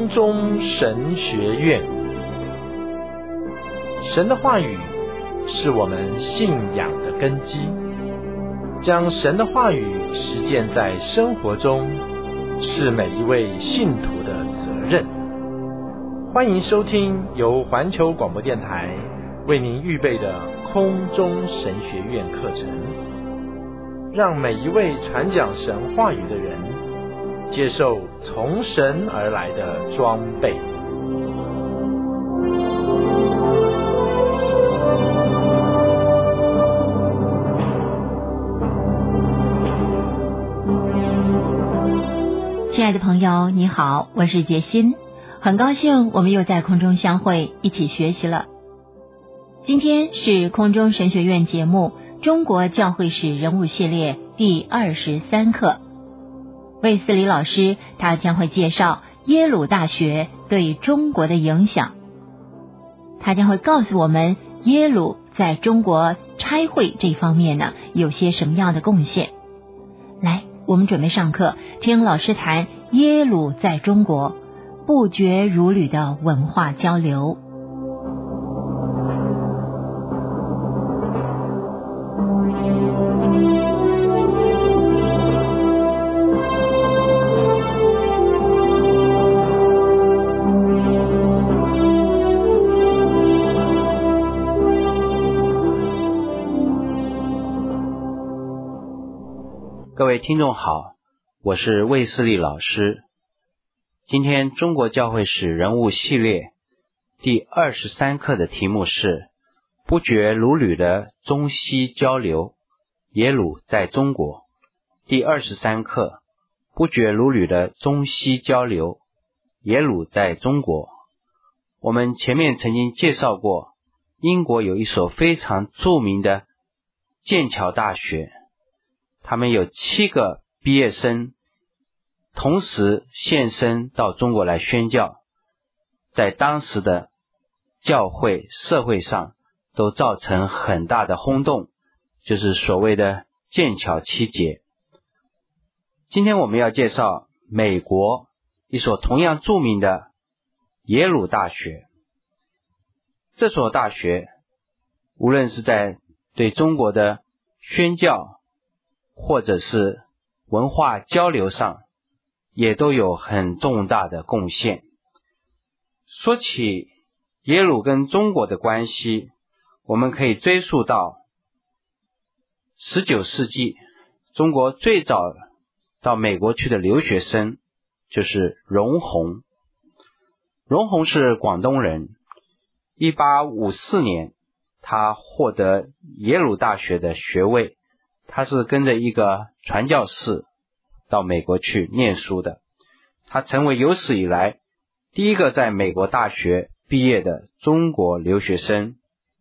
空中神学院。神的话语是我们信仰的根基，将神的话语实践在生活中，是每一位信徒的责任。欢迎收听由环球广播电台为您预备的空中神学院课程，让每一位传讲神话语的人接受从神而来的装备。 亲爱的朋友，你好，我是杰心，很高兴我们又在空中相会，一起学习了。今天是空中神学院节目中国教会史人物系列第23课。卫斯理老师他将会介绍耶鲁大学对中国的影响，他将会告诉我们耶鲁在中国差会这方面呢有些什么样的贡献。来，我们准备上课，听老师谈耶鲁在中国不绝如缕的文化交流。 各位听众好，我是卫斯理老师。今天中国教会史人物系列第23课的题目是不绝如缕的中西交流，耶鲁在中国。第23课不绝如缕的中西交流，耶鲁在中国。我们前面曾经介绍过，英国有一所非常著名的剑桥大学，他们有7个毕业生同时现身到中国来宣教，在当时的教会社会上都造成很大的轰动，就是所谓的剑桥7杰。今天我们要介绍美国一所同样著名的耶鲁大学。这所大学无论是在对中国的宣教或者是文化交流上也都有很重大的贡献。说起耶鲁跟中国的关系，我们可以追溯到19世纪，中国最早到美国去的留学生就是荣闳。荣闳是广东人，1854年他获得耶鲁大学的学位，他是跟着一个传教士到美国去念书的，他成为有史以来第一个在美国大学毕业的中国留学生。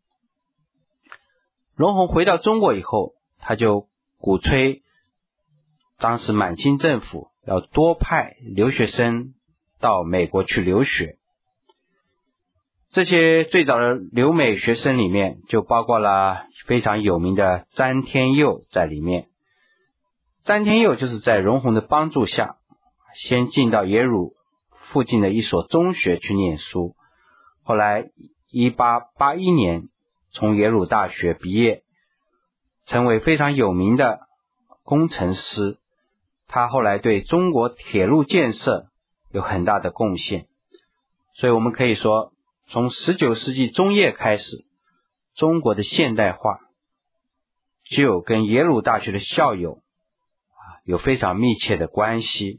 荣闳回到中国以后，他就鼓吹当时满清政府要多派留学生到美国去留学。这些最早的留美学生里面就包括了非常有名的詹天佑在里面。詹天佑就是在荣闳的帮助下先进到耶鲁附近的一所中学去念书，后来1881年从耶鲁大学毕业，成为非常有名的工程师。他后来对中国铁路建设有很大的贡献，所以我们可以说从19世纪中叶开始，中国的现代化就跟耶鲁大学的校友有非常密切的关系。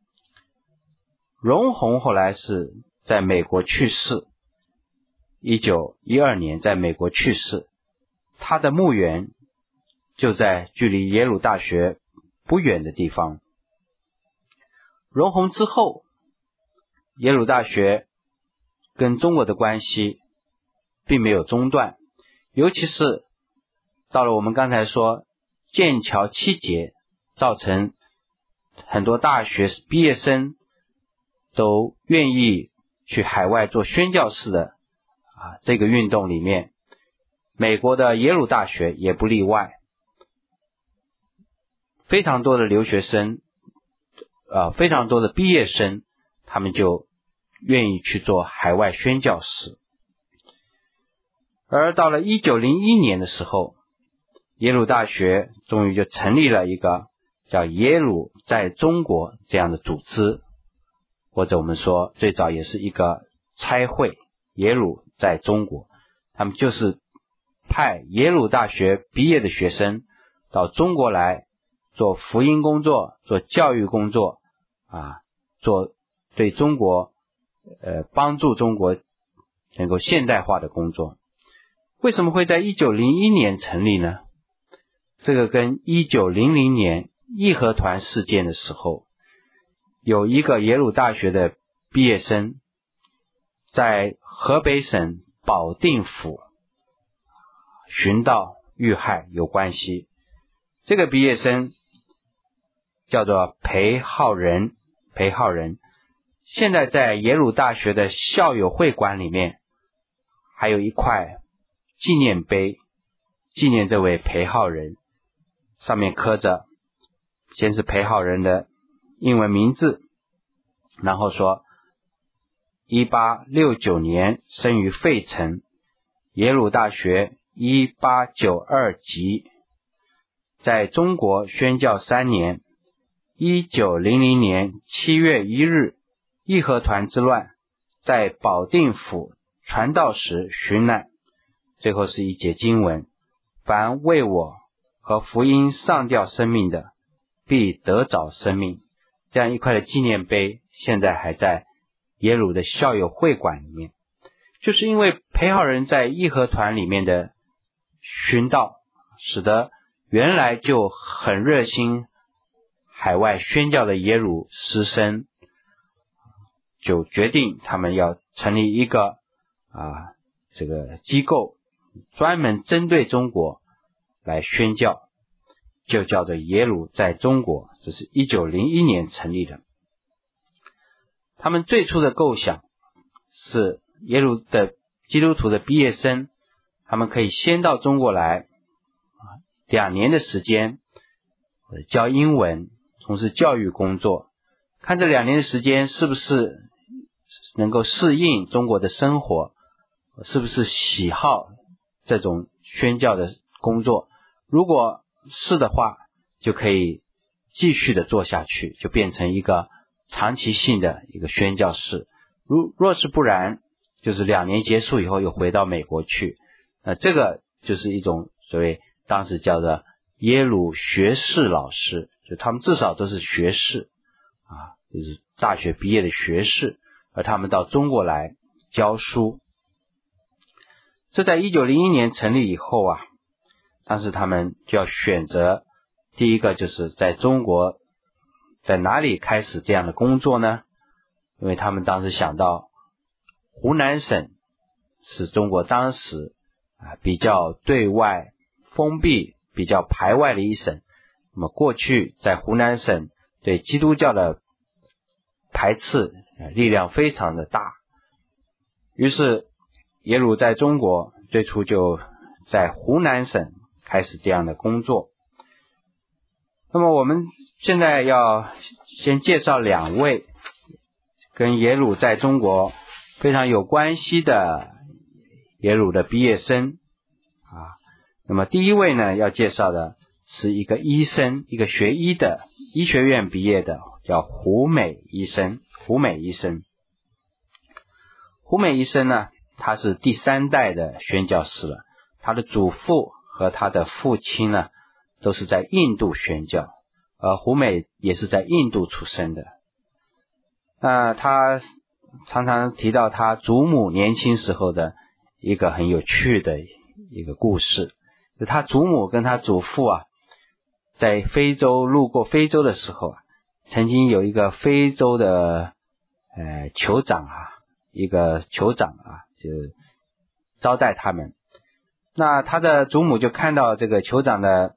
荣闳后来是在美国去世，1912年在美国去世，他的墓园就在距离耶鲁大学不远的地方。荣闳之后，耶鲁大学跟中国的关系并没有中断，尤其是到了我们刚才说剑桥7杰，造成很多大学毕业生都愿意去海外做宣教士的这个运动里面，美国的耶鲁大学也不例外。非常多的留学生非常多的毕业生，他们就愿意去做海外宣教士。而到了1901年的时候，耶鲁大学终于就成立了一个叫耶鲁在中国这样的组织，或者我们说最早也是一个差会，耶鲁在中国，他们就是派耶鲁大学毕业的学生到中国来做福音工作，做教育工作做对中国帮助中国能够现代化的工作。为什么会在1901年成立呢？这个跟1900年义和团事件的时候，有一个耶鲁大学的毕业生在河北省保定府寻道遇害有关系。这个毕业生叫做裴浩仁，现在在耶鲁大学的校友会馆里面还有一块纪念碑，纪念这位裴浩仁，上面刻着先是裴浩仁的英文名字，然后说1869年生于费城，耶鲁大学1892级，在中国宣教3年，1900年7月1日义和团之乱，在保定府传道时殉难。最后是一节经文，凡为我和福音上吊生命的，必得着生命。这样一块的纪念碑现在还在耶鲁的校友会馆里面。就是因为裴浩仁在义和团里面的殉道，使得原来就很热心海外宣教的耶鲁师生就决定他们要成立一个这个机构，专门针对中国来宣教，就叫做耶鲁在中国。这是1901年成立的。他们最初的构想是耶鲁的基督徒的毕业生，他们可以先到中国来2年的时间教英文，从事教育工作，看这2年的时间是不是能够适应中国的生活，是不是喜好这种宣教的工作。如果是的话，就可以继续的做下去，就变成一个长期性的一个宣教士。若是不然，就是2年结束以后又回到美国去。这个就是一种所谓当时叫做耶鲁学士老师，就他们至少都是学士就是大学毕业的学士，而他们到中国来教书。这在1901年成立以后当时他们就要选择，第一个就是在中国在哪里开始这样的工作呢？因为他们当时想到湖南省是中国当时比较对外封闭、比较排外的一省。那么过去在湖南省对基督教的排斥力量非常的大，于是耶鲁在中国最初就在湖南省开始这样的工作。那么我们现在要先介绍2位跟耶鲁在中国非常有关系的耶鲁的毕业生那么第一位呢，要介绍的是一个医生，一个学医的，医学院毕业的，叫胡美医生。胡美医生呢，他是第3代的宣教士了，他的祖父和他的父亲呢都是在印度宣教，而胡美也是在印度出生的。他常常提到他祖母年轻时候的一个很有趣的一个故事，就他祖母跟他祖父在非洲路过非洲的时候曾经有一个非洲的酋长就招待他们。那他的祖母就看到这个酋长的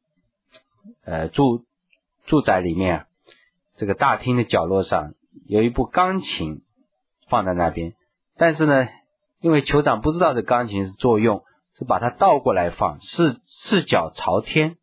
住宅里面这个大厅的角落上有一部钢琴放在那边，但是呢，因为酋长不知道这钢琴是作用，是把它倒过来放，四脚朝天。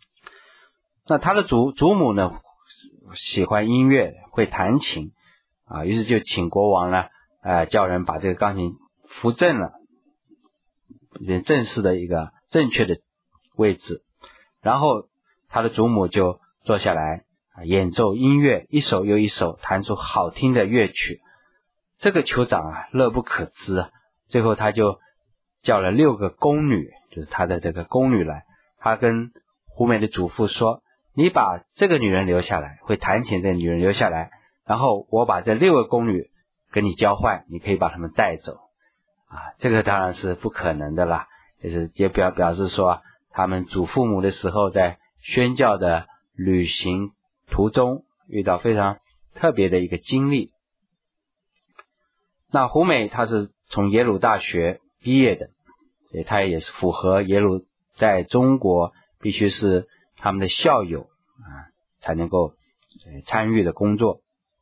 那他的祖母呢喜欢音乐，会弹琴于是就请国王呢叫人把这个钢琴扶正了，正式的一个正确的位置，然后他的祖母就坐下来演奏音乐，一首又一首弹出好听的乐曲。这个酋长乐不可支最后他就叫了6个宫女，就是他的这个宫女来，他跟胡梅的祖父说，你把这个女人留下来，会弹琴的女人留下来，然后我把这6个宫女跟你交换，你可以把她们带走这个当然是不可能的啦，就是也表示说他们祖父母的时候在宣教的旅行途中遇到非常特别的一个经历。那胡梅他是从耶鲁大学毕业的，所以他也是符合耶鲁在中国必须是他们的校友才能够参与的工作。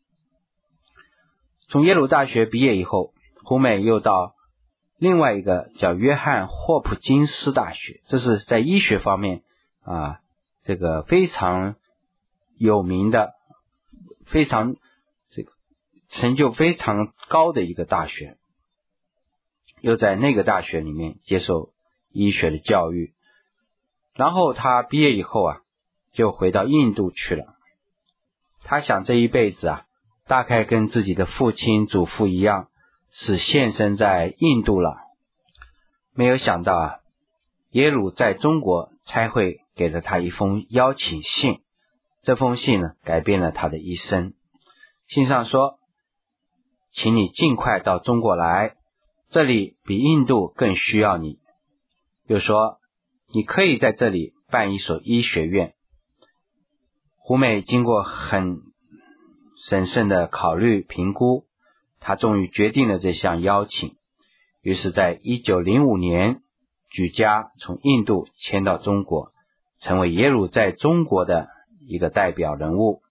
从耶鲁大学毕业以后，胡梅又到另外一个叫约翰霍普金斯大学，这是在医学方面这个非常有名的，非常这个成就非常高的一个大学，又在那个大学里面接受医学的教育。然后他毕业以后就回到印度去了。他想这一辈子大概跟自己的父亲祖父一样，是现身在印度了。没有想到耶鲁在中国差会给了他一封邀请信，这封信呢改变了他的一生。信上说，请你尽快到中国来，这里比印度更需要你。又说你可以在这里办一所医学院。胡梅经过很审慎的考虑评估，他终于决定了这项邀请。于是在1905年举家从印度迁到中国，成为耶鲁在中国的一个代表人物。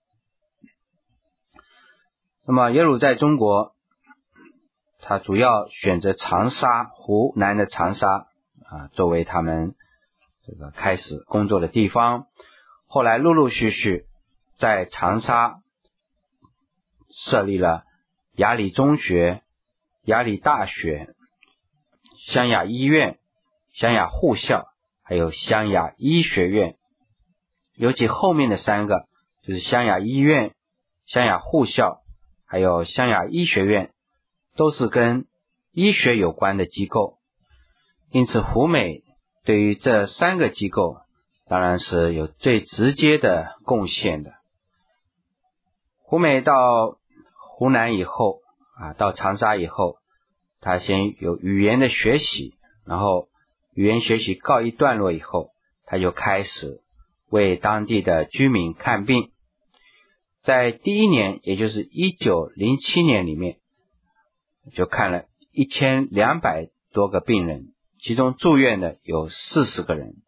那么耶鲁在中国，他主要选择长沙，湖南的长沙作为他们这个开始工作的地方。后来陆陆续续在长沙设立了雅礼中学、雅礼大学、湘雅医院、湘雅护校，还有湘雅医学院。尤其后面的3个，就是湘雅医院、湘雅护校还有湘雅医学院，都是跟医学有关的机构。因此胡梅对于这3个机构当然是有最直接的贡献的。胡梅到湖南以后到长沙以后，他先有语言的学习，然后语言学习告一段落以后，他就开始为当地的居民看病。在第1年，也就是1907年里面，就看了1200多个病人，其中住院的有40个人。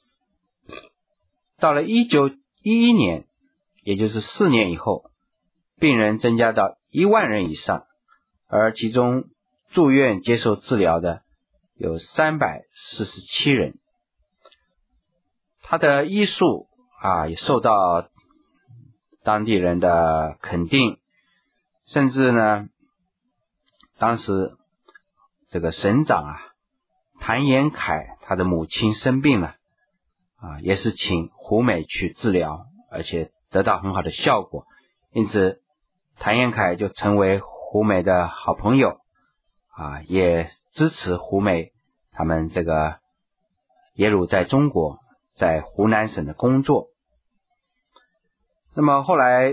到了1911年，也就是4年以后，病人增加到1万人以上，而其中住院接受治疗的有347人。他的医术也受到当地人的肯定，甚至呢，当时这个省长谭延闿他的母亲生病了也是请胡梅去治疗，而且得到很好的效果。因此谭延闿就成为胡梅的好朋友也支持胡梅他们这个耶鲁在中国在湖南省的工作。那么后来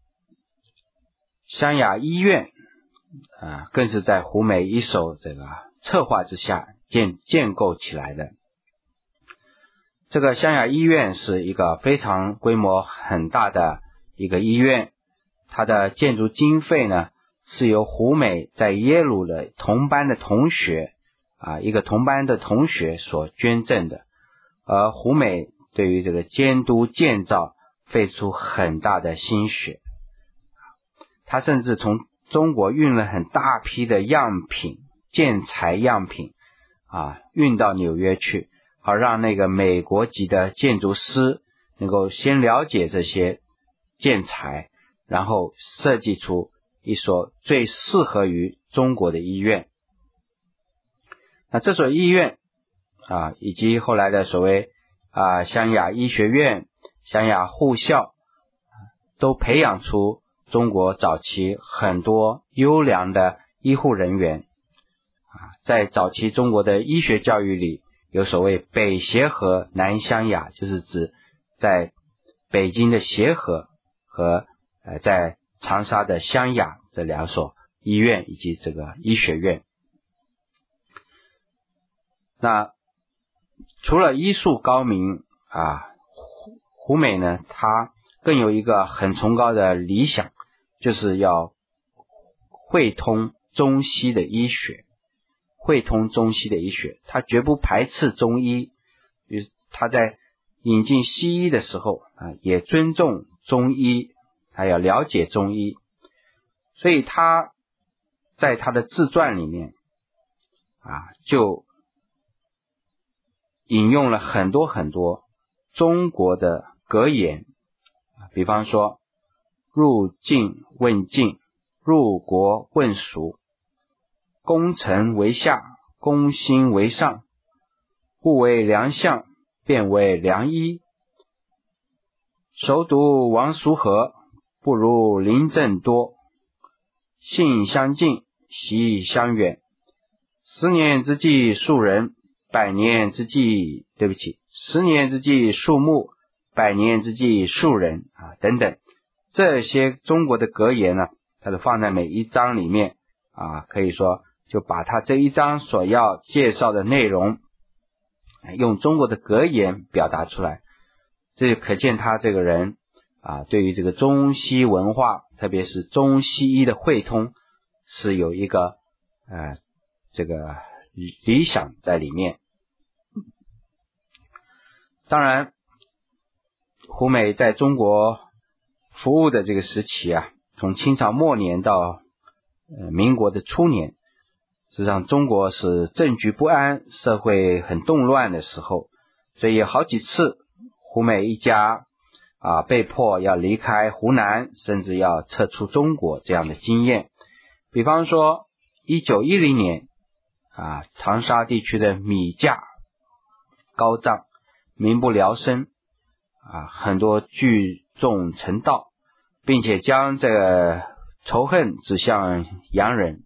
湘雅医院更是在胡梅一手这个策划之下建构起来的。这个湘雅医院是一个非常规模很大的一个医院，它的建筑经费呢是由胡梅在耶鲁的同班的同学一个同班的同学所捐赠的，而胡梅对于这个监督建造费出很大的心血。他甚至从中国运了很大批的样品，建材样品运到纽约去，好让那个美国籍的建筑师能够先了解这些建材，然后设计出一所最适合于中国的医院。那这所医院以及后来的所谓湘雅医学院、湘雅护校，都培养出中国早期很多优良的医护人员。在早期中国的医学教育里，有所谓北协和南湘雅，就是指在北京的协和和在长沙的湘雅这两所医院以及这个医学院。那除了医术高明胡美呢，他更有一个很崇高的理想，就是要汇通中西的医学。汇通中西的医学，他绝不排斥中医，他在引进西医的时候也尊重中医，他要了解中医。所以他在他的自传里面就引用了很多很多中国的格言，比方说入境问境，入国问俗，攻城为下，攻心为上，不为良相，便为良医。熟读王叔和，不如临阵多。信相近，习相远。10年之计树人，10年之计树木，100年之计树人等等。这些中国的格言呢，它都放在每一章里面可以说就把他这一章所要介绍的内容用中国的格言表达出来。这就可见他这个人对于这个中西文化，特别是中西医的汇通是有一个这个理想在里面。当然胡美在中国服务的这个时期从清朝末年到民国的初年，实际上中国是政局不安，社会很动乱的时候，所以有好几次胡美一家被迫要离开湖南，甚至要撤出中国这样的经验。比方说1910年长沙地区的米价高涨，民不聊生很多聚众成盗，并且将这个仇恨指向洋人。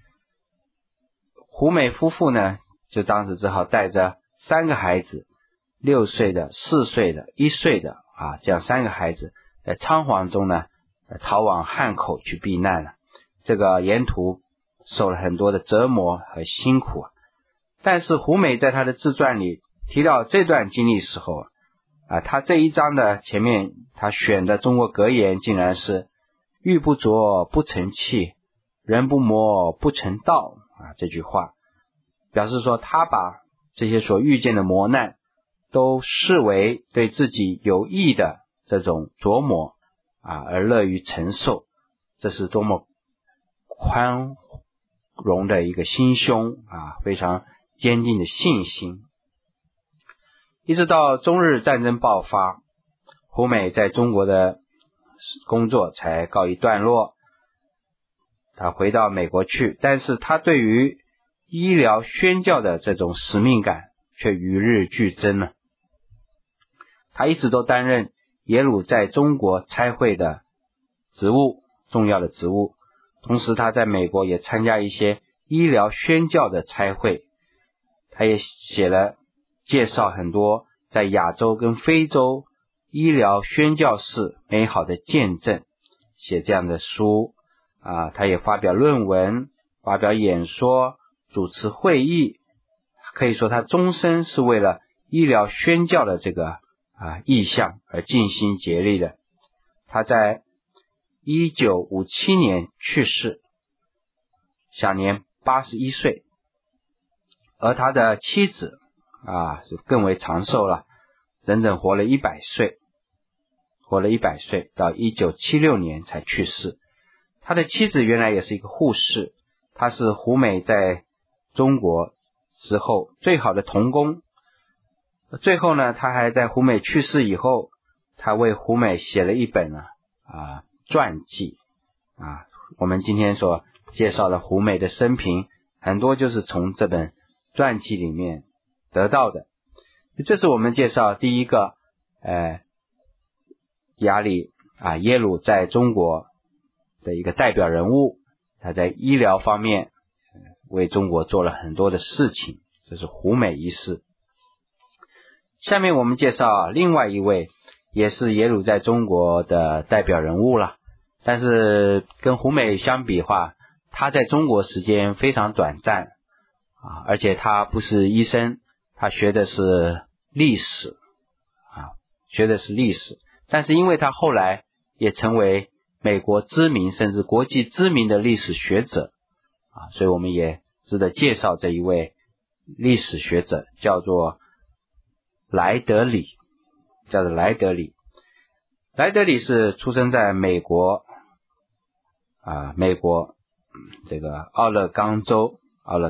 胡美夫妇呢，就当时只好带着3个孩子，6岁的、4岁的、1岁的这样3个孩子，在仓皇中呢逃往汉口去避难了。这个沿途受了很多的折磨和辛苦但是胡美在他的自传里提到这段经历时候他这一章的前面他选的中国格言竟然是玉不琢不成器，人不磨不成道这句话表示说他把这些所遇见的磨难都视为对自己有益的这种琢磨而乐于承受。这是多么宽容的一个心胸非常坚定的信心。一直到中日战争爆发，胡美在中国的工作才告一段落，他回到美国去，但是他对于医疗宣教的这种使命感却与日俱增了。他一直都担任耶鲁在中国差会的职务，重要的职务，同时他在美国也参加一些医疗宣教的差会，他也写了介绍很多在亚洲跟非洲医疗宣教士美好的见证，写这样的书他也发表论文，发表演说，主持会议，可以说他终身是为了医疗宣教的这个意向而尽心竭力的。他在1957年去世，享年81岁，而他的妻子是更为长寿了，整整活了100岁，到1976年才去世。他的妻子原来也是一个护士，她是胡美在中国时候最好的同工。最后呢，他还在胡美去世以后，他为胡美写了一本传记我们今天所介绍的胡美的生平，很多就是从这本传记里面得到的。这是我们介绍第一个耶鲁在中国的一个代表人物，他在医疗方面为中国做了很多的事情，这是胡美一世。下面我们介绍另外一位也是耶鲁在中国的代表人物了，但是跟胡美相比的话，他在中国时间非常短暂而且他不是医生，他学的是历史但是因为他后来也成为美国知名甚至国际知名的历史学者所以我们也值得介绍这一位历史学者，叫做莱德里。莱德里是出生在美国这个奥勒冈州。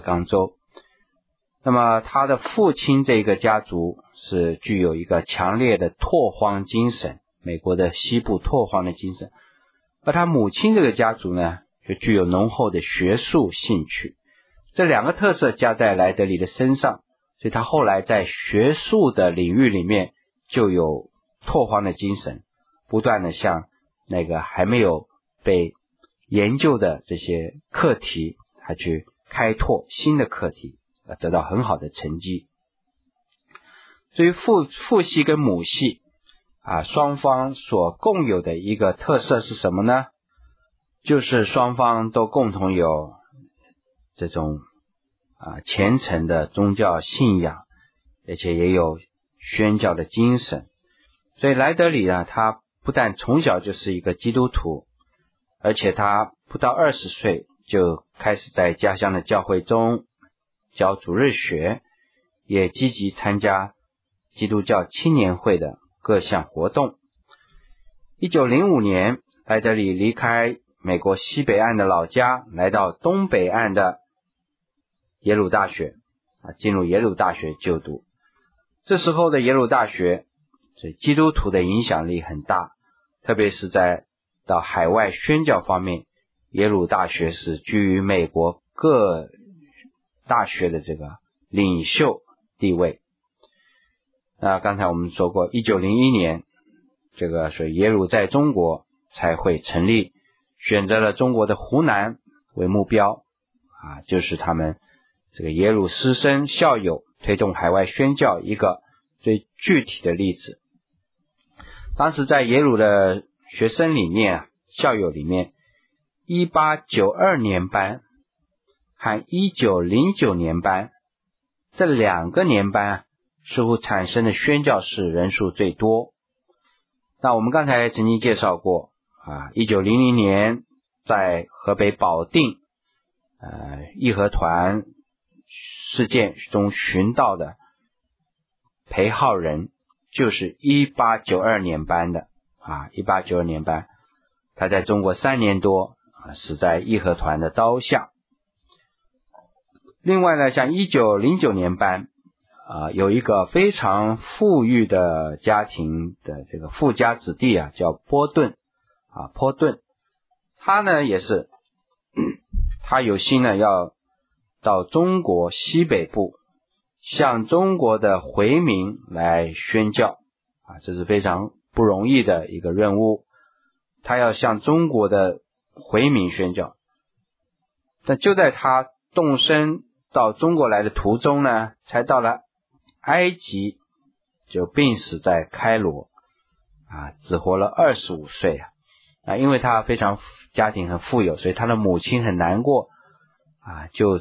那么他的父亲这个家族是具有一个强烈的拓荒精神，美国的西部拓荒的精神，而他母亲这个家族呢，就具有浓厚的学术兴趣。这两个特色加在莱德里的身上，所以他后来在学术的领域里面就有拓荒的精神，不断的向那个还没有被研究的这些课题，他去开拓新的课题，得到很好的成绩。至于父系跟母系双方所共有的一个特色是什么呢？就是双方都共同有这种虔诚的宗教信仰，而且也有宣教的精神。所以莱德里他不但从小就是一个基督徒，而且他不到20岁就开始在家乡的教会中教主日学，也积极参加基督教青年会的各项活动。1905年，莱德里离开美国西北岸的老家，来到东北岸的耶鲁大学进入耶鲁大学就读。这时候的耶鲁大学对基督徒的影响力很大，特别是到海外宣教方面，耶鲁大学是居于美国各大学的这个领袖地位。刚才我们说过1901年这个所以耶鲁在中国才会成立，选择了中国的湖南为目标就是他们这个耶鲁师生校友推动海外宣教一个最具体的例子。当时在耶鲁的学生里面校友里面，1892年班和1909年班这两个年班似乎产生的宣教士人数最多。那我们刚才曾经介绍过1900年在河北保定义和团事件中寻到的裴浩仁就是1892年班的1892年班，他在中国3年多死在义和团的刀下。另外呢，像1909年班有一个非常富裕的家庭的这个富家子弟叫波顿他呢也是他有心呢要到中国西北部向中国的回民来宣教这是非常不容易的一个任务，他要向中国的回民宣教。但就在他动身到中国来的途中呢，才到了埃及，就病死在开罗只活了25岁因为他非常家庭很富有，所以他的母亲很难过就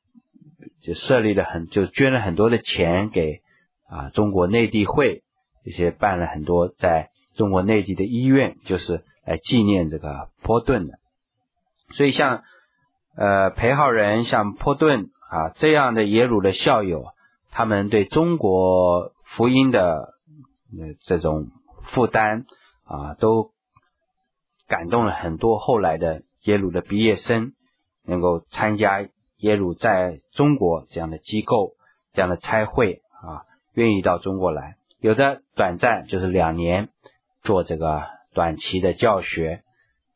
捐了很多的钱给中国内地会，这些办了很多在中国内地的医院，就是来纪念这个波顿的。所以像裴浩仁像波顿这样的耶鲁的校友，他们对中国福音的这种负担都感动了很多后来的耶鲁的毕业生，能够参加耶鲁在中国这样的机构，这样的差会愿意到中国来，有的短暂就是2年做这个短期的教学，比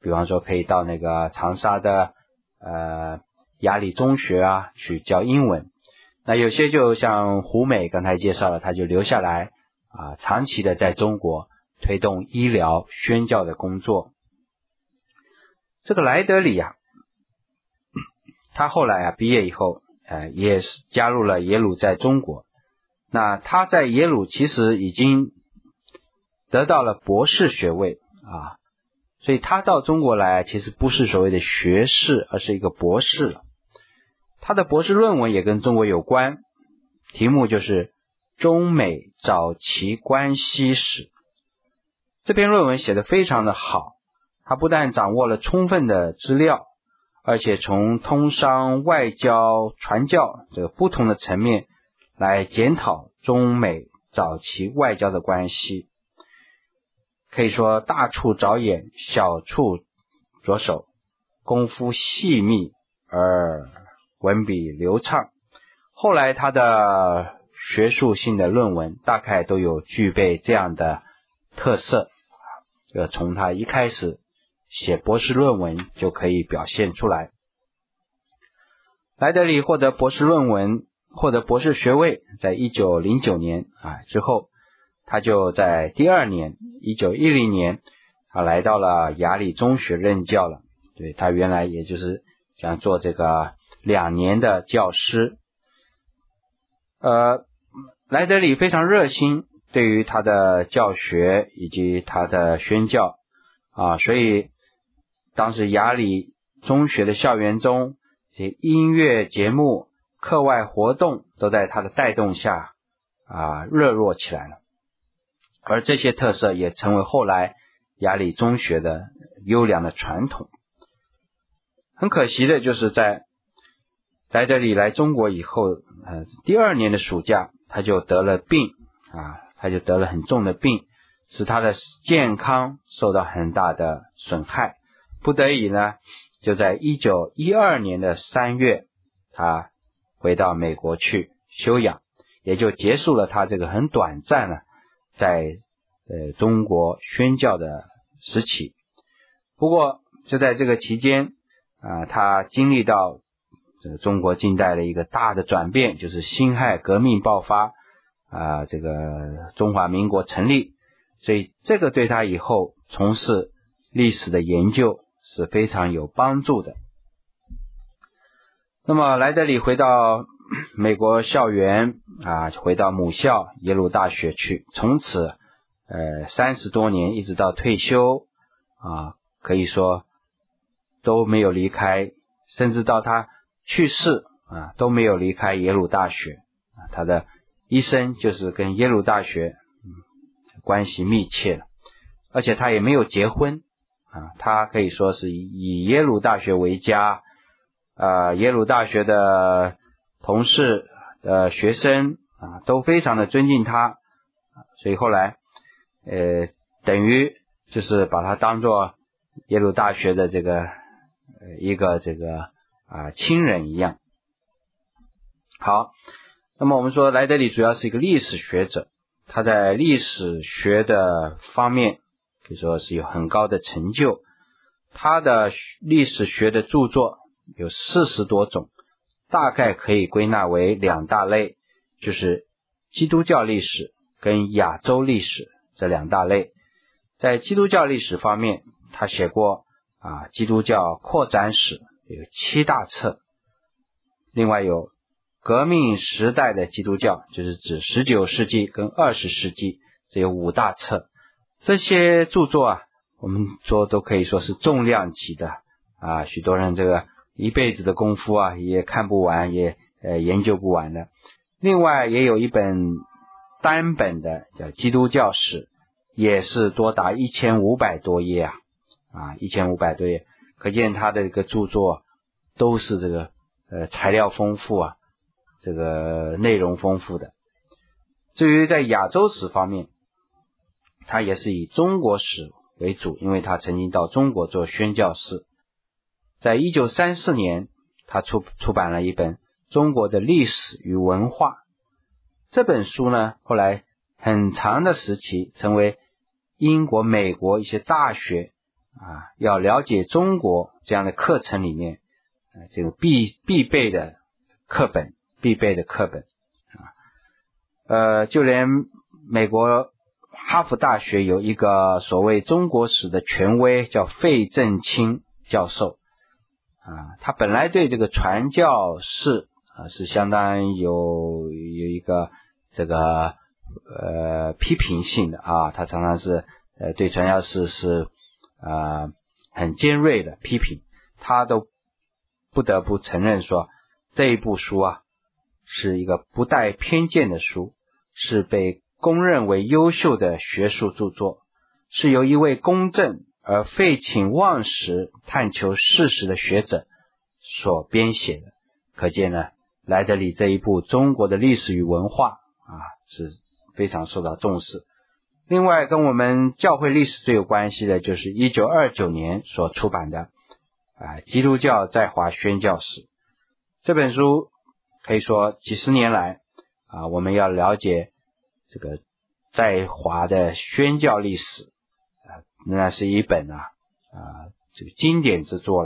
比方说可以到那个长沙的雅礼中学啊去教英文。那有些就像胡美刚才介绍了，他就留下来长期的在中国推动医疗宣教的工作。这个莱德里他后来毕业以后也是加入了耶鲁在中国。那他在耶鲁其实已经得到了博士学位所以他到中国来其实不是所谓的学士，而是一个博士了。他的博士论文也跟中国有关，题目就是中美早期关系史。这篇论文写得非常的好，他不但掌握了充分的资料，而且从通商、外交、传教这个不同的层面来检讨中美早期外交的关系。可以说大处着眼，小处着手，功夫细密而文笔流畅。后来他的学术性的论文大概都有具备这样的特色，从他一开始写博士论文就可以表现出来。莱德里获得博士论文，获得博士学位，在1909年之后，他就在第二年1910年他来到了雅礼中学任教了。对，他原来也就是想做这个2年的教师。莱德里非常热心对于他的教学以及他的宣教所以当时雅礼中学的校园中，这些音乐节目、课外活动都在他的带动下热络起来了。而这些特色也成为后来雅礼中学的优良的传统。很可惜的就是在莱德里来中国以后第2年的暑假他就得了病他就得了很重的病，使他的健康受到很大的损害。不得已呢，就在1912年的3月他回到美国去休养，也就结束了他这个很短暂在中国宣教的时期。不过就在这个期间他经历到中国近代的一个大的转变，就是辛亥革命爆发这个中华民国成立，所以这个对他以后从事历史的研究是非常有帮助的。那么莱德里回到美国校园回到母校耶鲁大学去，从此30多年一直到退休可以说都没有离开，甚至到他去世都没有离开耶鲁大学他的一生就是跟耶鲁大学关系密切了。而且他也没有结婚他可以说是以耶鲁大学为家耶鲁大学的同事学生都非常的尊敬他，所以后来等于就是把他当作耶鲁大学的这个一个这个亲人一样。好，那么我们说莱德里主要是一个历史学者，他在历史学的方面可以说是有很高的成就。他的历史学的著作有40多种，大概可以归纳为2大类，就是基督教历史跟亚洲历史这2大类。在基督教历史方面，他写过基督教扩展史有7大册，另外有革命时代的基督教，就是指19世纪跟20世纪，这有5大册。这些著作我们说都可以说是重量级的许多人这个一辈子的功夫也看不完，也研究不完的。另外也有一本单本的叫基督教史，也是多达1500多页1500多页，可见他的这个著作都是这个材料丰富这个内容丰富的。至于在亚洲史方面，他也是以中国史为主，因为他曾经到中国做宣教士。在1934年他出版了一本《中国的历史与文化》，这本书呢后来很长的时期成为英国、美国一些大学要了解中国这样的课程里面这个必备的课本就连美国哈佛大学有一个所谓中国史的权威叫费正清教授他本来对这个传教士是相当有一个这个批评性的他常常是对传教士是很尖锐的批评，他都不得不承认说这一部书是一个不带偏见的书，是被公认为优秀的学术著作，是由一位公正而废寝忘食探求事实的学者所编写的。可见呢，莱德里这一部中国的历史与文化是非常受到重视。另外跟我们教会历史最有关系的就是1929年所出版的基督教在华宣教史。这本书可以说几十年来我们要了解这个在华的宣教历史那是一本这个经典之作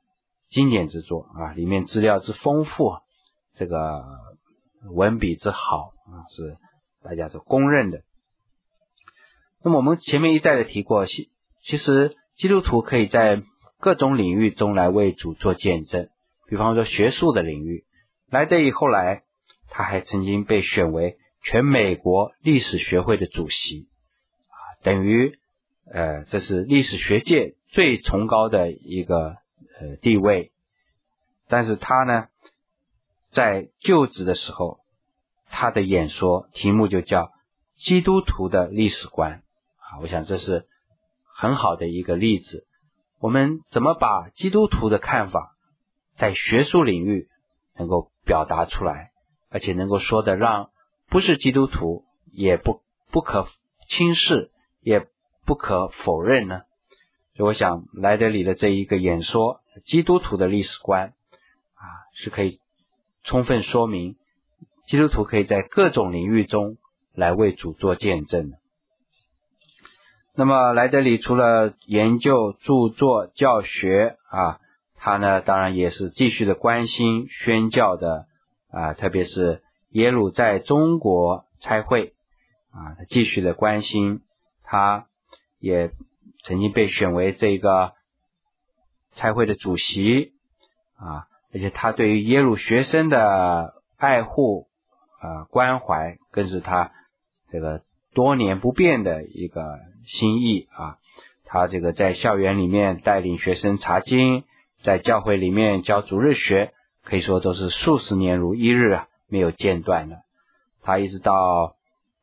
里面资料之丰富这个文笔之好是大家都公认的。那么我们前面一再的提过，其实基督徒可以在各种领域中来为主做见证。比方说学术的领域，莱德里后来他还曾经被选为全美国历史学会的主席等于这是历史学界最崇高的一个地位。但是他呢在就职的时候，他的演说题目就叫基督徒的历史观我想这是很好的一个例子。我们怎么把基督徒的看法在学术领域能够表达出来，而且能够说的让不是基督徒也不可轻视也不可否认呢？所以我想莱德里的这一个演说基督徒的历史观是可以充分说明基督徒可以在各种领域中来为主做见证的。那么莱德里除了研究、著作、教学他呢当然也是继续的关心宣教的特别是耶鲁在中国差会他继续的关心，他也曾经被选为这个差会的主席而且他对于耶鲁学生的爱护关怀更是他这个多年不变的一个心意他这个在校园里面带领学生查经，在教会里面教主日学，可以说都是数十年如一日没有间断的。他一直到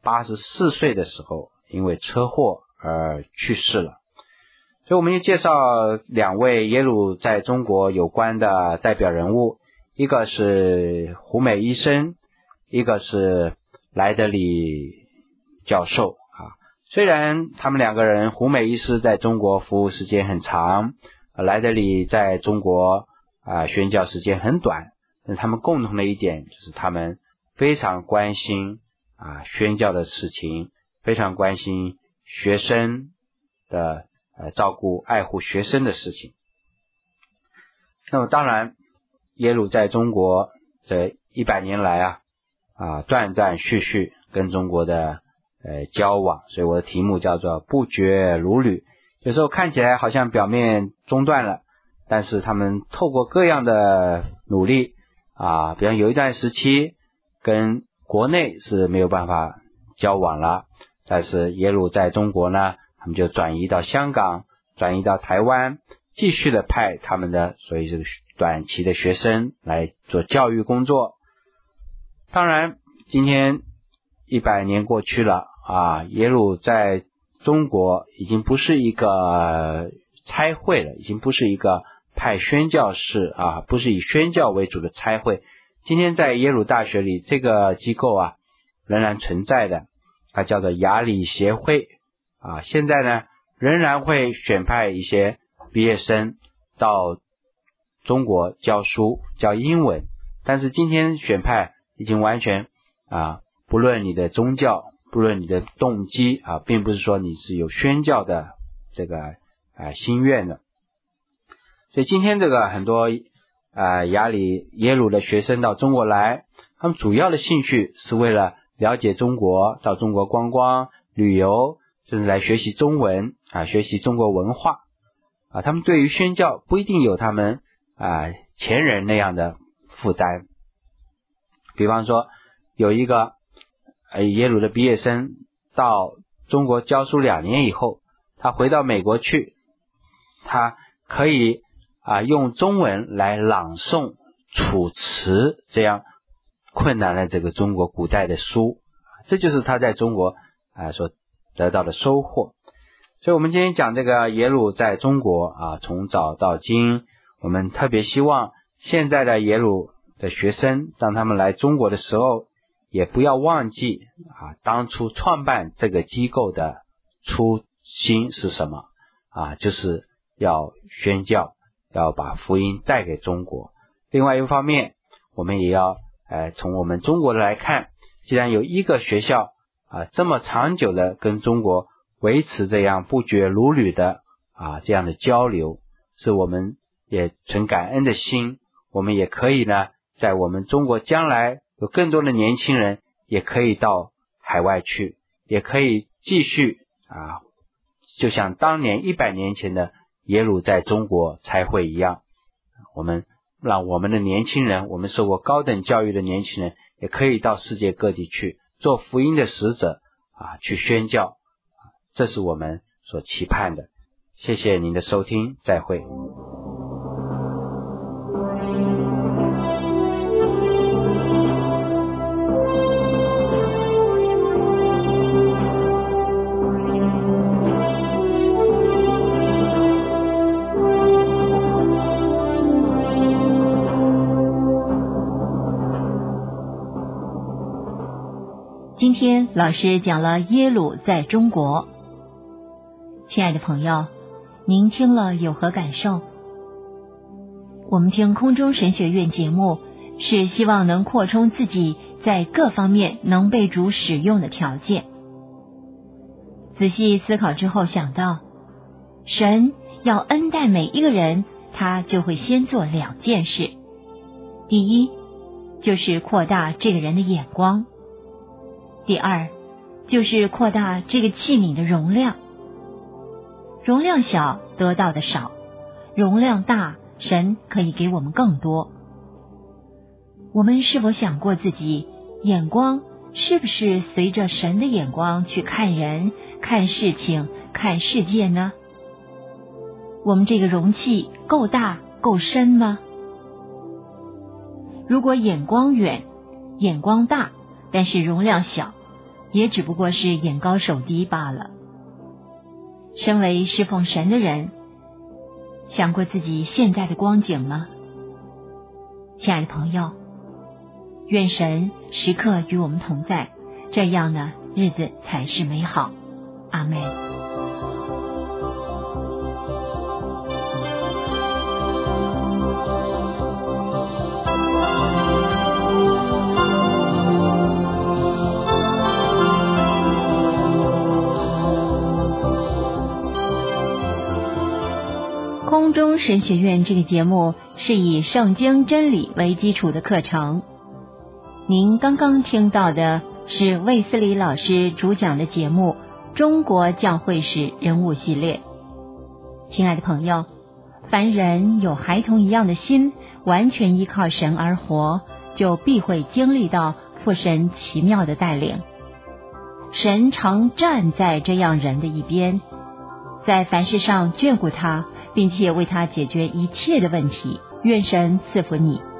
84岁的时候因为车祸而去世了。所以我们就介绍两位耶鲁在中国有关的代表人物，一个是胡美医生，一个是莱德里教授虽然他们两个人，胡美医师在中国服务时间很长，莱德里在中国宣教时间很短，但他们共同的一点就是他们非常关心宣教的事情，非常关心学生的照顾爱护学生的事情。那么当然耶鲁在中国这100年来断断续续跟中国的交往，所以我的题目叫做不绝如缕。有时候看起来好像表面中断了，但是他们透过各样的努力比方有一段时期跟国内是没有办法交往了，但是耶鲁在中国呢，他们就转移到香港，转移到台湾，继续的派他们的所以这个短期的学生来做教育工作。当然今天100年过去了耶鲁在中国已经不是一个差会了，已经不是一个派宣教士不是以宣教为主的差会。今天在耶鲁大学里这个机构仍然存在的，它叫做雅礼协会现在呢仍然会选派一些毕业生到中国教书教英文，但是今天选派已经完全不论你的宗教，不论你的动机并不是说你是有宣教的这个心愿的。所以今天这个很多耶鲁的学生到中国来，他们主要的兴趣是为了了解中国，到中国观光旅游，甚至来学习中文学习中国文化他们对于宣教不一定有他们前人那样的负担。比方说有一个耶鲁的毕业生到中国教书2年以后，他回到美国去，他可以用中文来朗诵楚辞这样困难的这个中国古代的书，这就是他在中国所得到的收获。所以我们今天讲这个耶鲁在中国从早到今，我们特别希望现在的耶鲁的学生当他们来中国的时候，也不要忘记当初创办这个机构的初心是什么就是要宣教，要把福音带给中国。另外一方面，我们也要从我们中国来看，既然有一个学校这么长久的跟中国维持这样不绝如缕的这样的交流，是我们也存感恩的心。我们也可以呢，在我们中国将来有更多的年轻人也可以到海外去，也可以继续就像当年100年前的耶鲁在中国开会一样，我们让我们的年轻人，我们受过高等教育的年轻人也可以到世界各地去做福音的使者去宣教，这是我们所期盼的。谢谢您的收听，再会。 今天老师讲了耶鲁在中国，亲爱的朋友，您听了有何感受？我们听空中神学院节目是希望能扩充自己在各方面能被主使用的条件。仔细思考之后想到，神要恩待每一个人，他就会先做2件事。第一，就是扩大这个人的眼光；第二，就是扩大这个器皿的容量。容量小，得到的少；容量大，神可以给我们更多。我们是否想过自己眼光是不是随着神的眼光去看人、看事情、看世界呢？我们这个容器够大、够深吗？如果眼光远、眼光大，但是容量小，也只不过是眼高手低罢了。身为侍奉神的人，想过自己现在的光景吗？亲爱的朋友，愿神时刻与我们同在，这样呢，日子才是美好。阿们。空中神学院这个节目是以圣经真理为基础的课程。您刚刚听到的是卫斯理老师主讲的节目《中国教会史人物系列》。亲爱的朋友，凡人有孩童一样的心，完全依靠神而活，就必会经历到父神奇妙的带领。神常站在这样人的一边，在凡事上眷顾他，并且为他解决一切的问题。愿神赐福你。